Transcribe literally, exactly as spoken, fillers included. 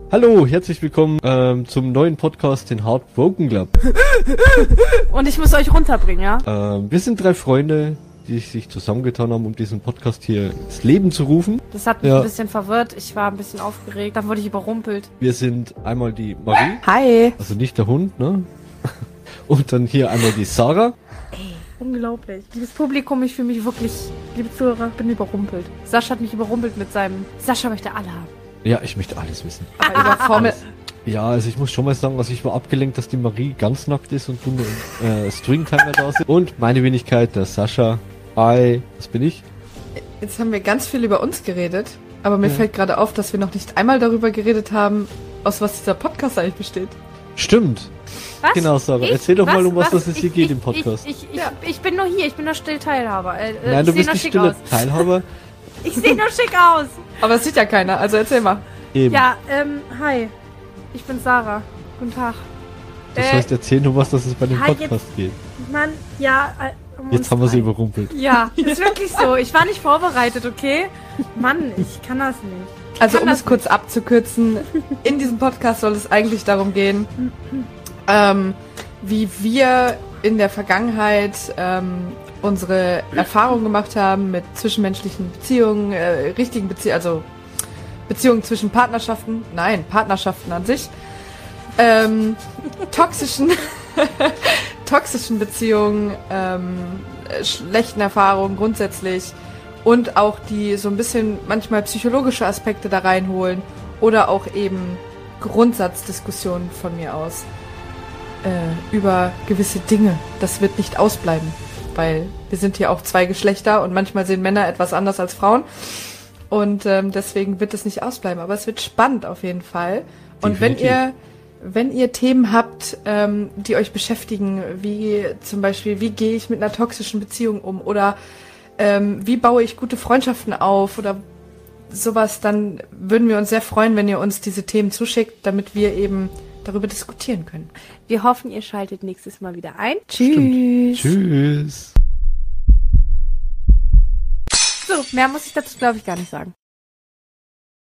Hallo, herzlich willkommen ähm, zum neuen Podcast, den Heartbroken Club. Und ich muss euch runterbringen, ja? Ähm, wir sind drei Freunde, die sich zusammengetan haben, um diesen Podcast hier ins Leben zu rufen. Das hat mich Ja. ein bisschen verwirrt. Ich war ein bisschen aufgeregt. Dann wurde ich überrumpelt. Wir sind einmal die Marie, Hi. also nicht der Hund, ne? Und dann hier einmal die Sarah. Ey, unglaublich. Liebes Publikum, ich fühle mich wirklich, liebe Zuhörer, bin überrumpelt. Sascha hat mich überrumpelt mit seinem... Sascha möchte alle haben. Ja, ich möchte alles wissen. Aber über Formel... Ja, also ich muss schon mal sagen, also ich war abgelenkt, dass die Marie ganz nackt ist und du nur im äh, Stringtimer da sind. Und meine Wenigkeit, der Sascha. Hi, was bin ich? Jetzt haben wir ganz viel über uns geredet, aber mir Ja. fällt gerade auf, dass wir noch nicht einmal darüber geredet haben, aus was dieser Podcast eigentlich besteht. Stimmt. Was? Genau, Sarah. Ich? Erzähl doch Was? mal, um was, Was? das es hier Ich- geht ich- im Podcast. Ich, ich, ich, Ja. ich bin nur hier, ich bin nur still Teilhaber. Äh, äh, Nein, ich du seh bist nur nicht schick stille aus. Teilhaber. Ich sehe nur schick aus. Aber es sieht ja keiner, also erzähl mal. Eben. Ja, ähm, hi. Ich bin Sarah. Guten Tag. Das äh, heißt, erzähl nur was, dass es bei dem hi, Podcast geht. Mann, ja. Äh, um Jetzt uns haben wir sie drei. überrumpelt. Ja, ist wirklich so. Ich war nicht vorbereitet, okay? Mann, ich kann das nicht. Also kann um das es kurz abzukürzen, in diesem Podcast soll es eigentlich darum gehen, ähm, wie wir in der Vergangenheit ähm, unsere Erfahrungen gemacht haben mit zwischenmenschlichen Beziehungen, äh, richtigen Beziehungen, also Beziehungen zwischen Partnerschaften, nein, Partnerschaften an sich, ähm, toxischen, toxischen Beziehungen, ähm, äh, schlechten Erfahrungen grundsätzlich und auch die so ein bisschen manchmal psychologische Aspekte da reinholen oder auch eben Grundsatzdiskussionen von mir aus äh, über gewisse Dinge. Das wird nicht ausbleiben, weil wir sind hier auch zwei Geschlechter und manchmal sehen Männer etwas anders als Frauen. Und ähm, deswegen wird es nicht ausbleiben. Aber es wird spannend auf jeden Fall. Und wenn Definitiv. ihr, wenn ihr Themen habt, ähm, die euch beschäftigen, wie zum Beispiel, wie gehe ich mit einer toxischen Beziehung um oder ähm, wie baue ich gute Freundschaften auf oder sowas, dann würden wir uns sehr freuen, wenn ihr uns diese Themen zuschickt, damit wir eben darüber diskutieren können. Wir hoffen, ihr schaltet nächstes Mal wieder ein. Stimmt. Tschüss. So, mehr muss ich dazu, glaube ich, gar nicht sagen.